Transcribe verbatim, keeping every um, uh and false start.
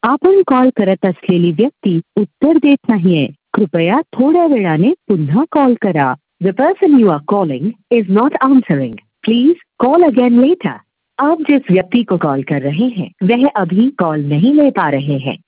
आपण कॉल करत असलेली व्यक्ती उत्तर देत नाहीये. कृपया थोड्या वेळाने पुन्हा कॉल करा. The person you are calling is not answering. Please call again later. आप जिस व्यक्ति को कॉल कर रहे हैं वह अभी कॉल नहीं ले पा रहे हैं.